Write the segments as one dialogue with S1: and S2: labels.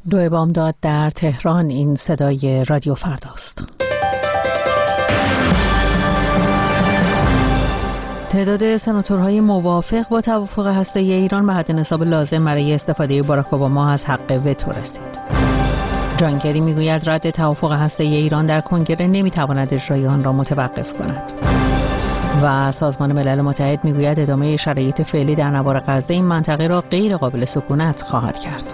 S1: دو بامداد در تهران. این صدای رادیو فرداست. تعداد سناتورهای موافق با توافق هسته‌ای ایران به حد نصاب لازم برای استفاده باراک اوباما از حق وتو رسید. جان کری میگوید رد توافق هسته‌ای ایران در کنگره نمیتواند اجرای آن را متوقف کند. و سازمان ملل متحد میگوید ادامه شرایط فعلی در نوار غزه این منطقه را غیر قابل سکونت خواهد کرد.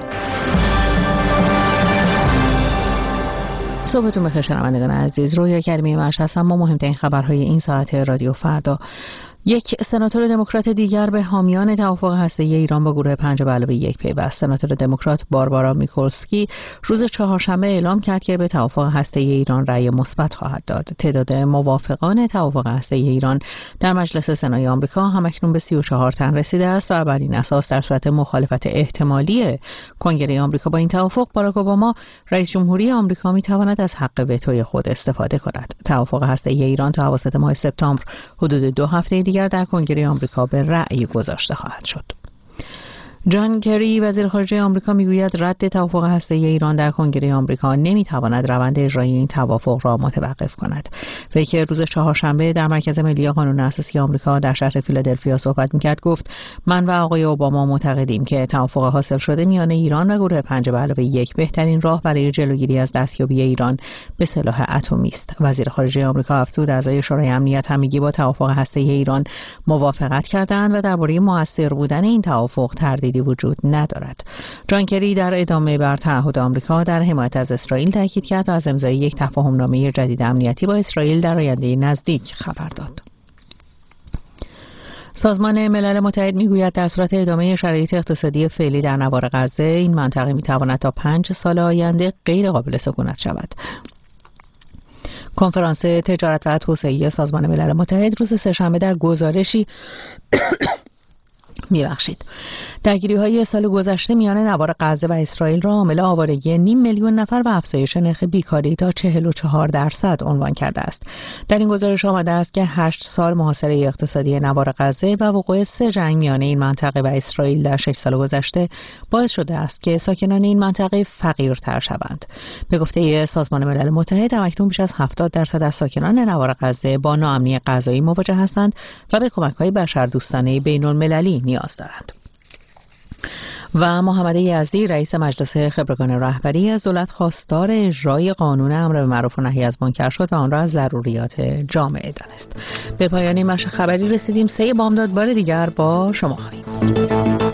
S1: صبحتون بخیر شنوندگان عزیز، رویا کریمی مرش هستم. ما مهمترین خبرهای این ساعت رادیو فردا. یک سناتور دموکرات دیگر به حامیان توافق هسته‌ای ایران با گروه 5+1 پیوست. سناتور دموکرات باربارا میکولسکی روز چهارشنبه اعلام کرد که به توافق هسته‌ای ایران رأی مثبت خواهد داد. تعداد موافقان توافق هسته‌ای ایران در مجلس سنای آمریکا همکنون به 34 تن رسیده است و بر این اساس در صورت مخالفت احتمالی کنگره آمریکا با این توافق، باراک اوباما رئیس جمهوری آمریکا می‌تواند از حق وتوی خود استفاده کند. توافق هسته‌ای ایران تا اواسط ماه سپتامبر حدود 2 هفته دیگر در کنگره آمریکا به رأی گذاشته خواهد شد. جان کری وزیر خارجه آمریکا میگوید رد توافق هسته‌ای ایران در کنگره آمریکا نمیتواند روند اجرایی این توافق را متوقف کند. وی که روز چهارشنبه در مرکز ملی قانون اساسی آمریکا در شهر فیلادلفیا صحبت میکرد گفت من و آقای اوباما معتقدیم که توافق حاصل شده میان ایران و گروه 5+1 بهترین راه برای جلوگیری از دستیابی ایران به سلاح اتمی است. وزیر خارجه آمریکا افزود اعضای شورای امنیت همگی با توافق هسته‌ای ایران موافقت کردند و درباره مؤثر بودن این توافق تردیدی وجود ندارد. جان کری در ادامه بر تعهد آمریکا در حمایت از اسرائیل تاکید کرد و از امضای یک تفاهمنامه جدید امنیتی با اسرائیل در آینده نزدیک خبر داد. سازمان ملل متحد میگوید در صورت ادامه شرایط اقتصادی فعلی در نوار غزه این منطقه میتواند تا 5 سال آینده غیر قابل سکونت شود. کنفرانس تجارت و توسعه سازمان ملل متحد روز سه‌شنبه در گزارشی درگیری‌های سال گذشته میان نوار غزه و اسرائیل را عامل آوارگی 500,000 نفر و افزایش نرخ بیکاری تا 44% عنوان کرده است. در این گزارش آمده است که 8 سال محاصره اقتصادی نوار غزه و وقوع 3 جنگ میان این منطقه و اسرائیل در 6 سال گذشته باعث شده است که ساکنان این منطقه فقیرتر شوند. به گفته سازمان ملل متحد اکنون بیش از 70% از ساکنان نوار غزه با ناامنی غذایی مواجه هستند و به کمک‌های بشردوستانه بین‌المللی نیاز دارند. و محمد یزدی رئیس مجلس خبرگان رهبری از دولت خواستار اجرای قانون امر به معروف و نهی از منکر شد و آن را از ضروریات جامعه دانست. به پایان این بخش خبری رسیدیم. 3 بامداد بار دیگر با شما خواهیم.